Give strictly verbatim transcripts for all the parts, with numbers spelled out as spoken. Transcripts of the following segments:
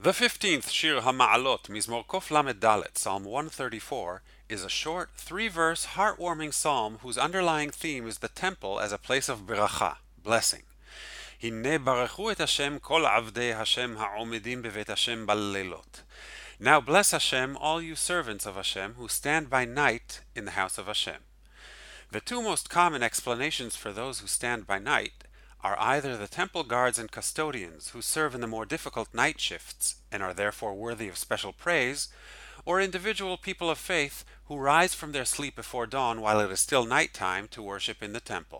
The fifteenth Shir HaMa'alot, Mizmor Kof Lamed Dalet, Psalm one thirty-four, is a short, three-verse, heartwarming psalm whose underlying theme is the temple as a place of beracha, blessing. Hinne barechu et Hashem kol avdei Hashem ha'omedim bevet Hashem bal-leilot. Now bless Hashem, all you servants of Hashem who stand by night in the house of Hashem. The two most common explanations for those who stand by night are either the temple guards and custodians who serve in the more difficult night shifts and are therefore worthy of special praise, or individual people of faith who rise from their sleep before dawn while it is still night time to worship in the temple.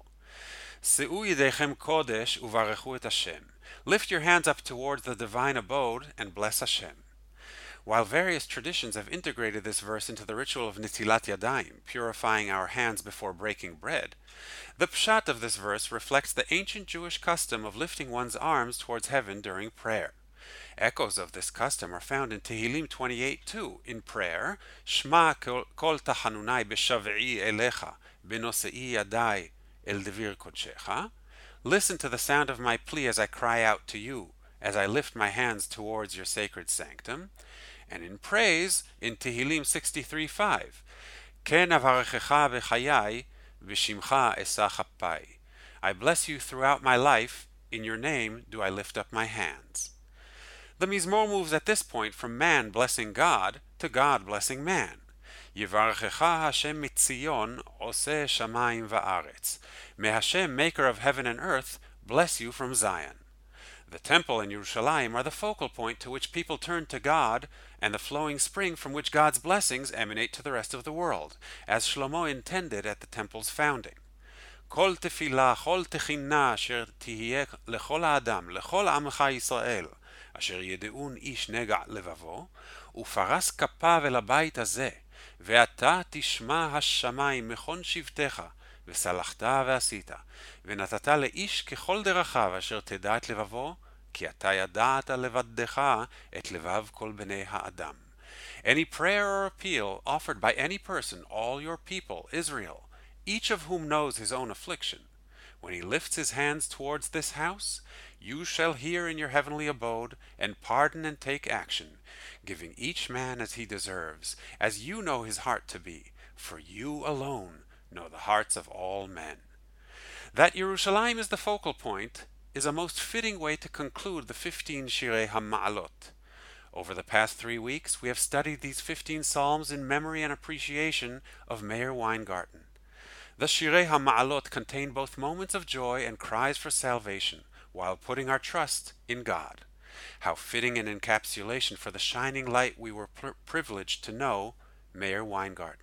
Se'u yidechem kodesh uvarechu et Hashem. Lift your hands up towards the divine abode and bless Hashem. While various traditions have integrated this verse into the ritual of Netilat Yadayim, purifying our hands before breaking bread, the pshat of this verse reflects the ancient Jewish custom of lifting one's arms towards heaven during prayer. Echoes of this custom are found in Tehillim twenty-eight two. In prayer, Shma kol tachanunai b'shav'i elecha, b'nosei yadai el devir kodshecha. Listen to the sound of my plea as I cry out to you, as I lift my hands towards your sacred sanctum. And in praise, in Tehillim sixty-three five, Ken avarechecha b'chayai, v'shimcha esa chapai. I bless you throughout my life, in your name do I lift up my hands. The Mizmor moves at this point from man blessing God to God blessing man. Yivarechecha Hashem mitzion, oseh shamayim va'aretz. May Hashem, maker of heaven and earth, bless you from Zion. The temple and Yerushalayim are the focal point to which people turn to God, and the flowing spring from which God's blessings emanate to the rest of the world, as Shlomo intended at the temple's founding. Kol tefillah, kol techinna, asher tihiyeh lechol ha'adam, lechol amcha Yisrael, asher yedeun ish nega' levavo, ufaras kapav el habayit hazeh, ve'ata tishma hashamayim mechon shivtecha, וסלחת ועשית, ונתת לאיש ככל דרכיו אשר תדע את לבבו, כי אתה ידעת לבדך את לבב כל בני האדם. Any prayer or appeal offered by any person, all your people, Israel, each of whom knows his own affliction, when he lifts his hands towards this house, you shall hear in your heavenly abode, and pardon and take action, giving each man as he deserves, as you know his heart to be, for you alone know the hearts of all men. That Yerushalayim is the focal point is a most fitting way to conclude the fifteen Shirei HaMa'alot. Over the past three weeks, we have studied these fifteen psalms in memory and appreciation of Meir Weingarten. The Shirei HaMa'alot contain both moments of joy and cries for salvation, while putting our trust in God. How fitting an encapsulation for the shining light we were pr- privileged to know, Meir Weingarten.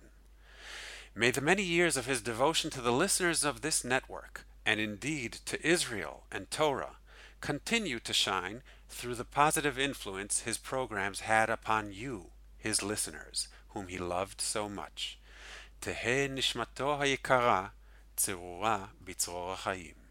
May the many years of his devotion to the listeners of this network, and indeed to Israel and Torah, continue to shine through the positive influence his programs had upon you, his listeners, whom he loved so much. Teheh nishmato hayikara, tzirura bitzror hachaim.